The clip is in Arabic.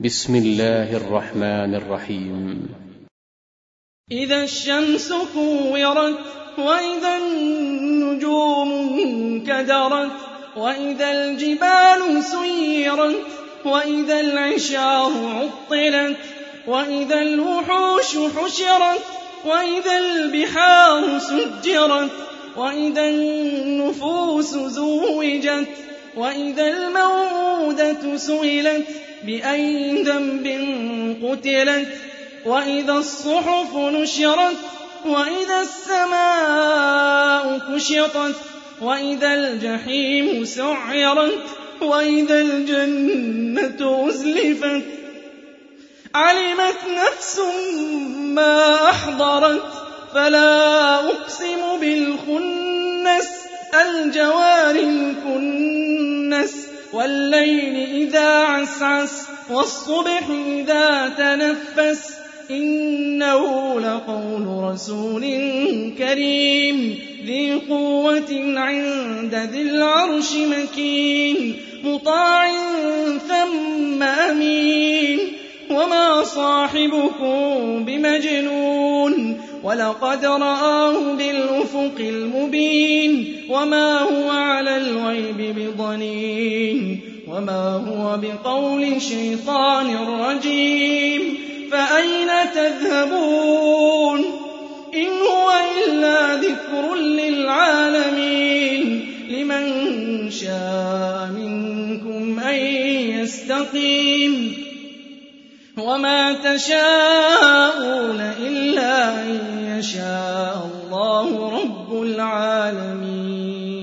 بسم الله الرحمن الرحيم. إذا الشمس كورت وإذا النجوم انكدرت وإذا الجبال سيرت وإذا العشار عطلت وإذا الوحوش حشرت وإذا البحار سجرت وإذا النفوس زوجت وإذا الموءودة سئلت بأي ذنب قتلت وإذا الصحف نشرت وإذا السماء كشطت وإذا الجحيم سعرت وإذا الجنة أزلفت علمت نفس ما أحضرت فلا أقسم بالخنس الجوار الكنس والليل إذا عسعس والصبح إذا تنفس إنه لقول رسول كريم ذي قوة عند ذي العرش مكين مطاع ثم أمين وما صاحبكم بمجنون ولقد رآه بالأفق المبين وما هو على الغيب بضنين وما هو بقول شيطان رجيم فأين تذهبون إن هو إلا ذكر للعالمين لمن شاء منكم أن يستقيم وما تشاءون إلا أن يشاء الله رب العالمين.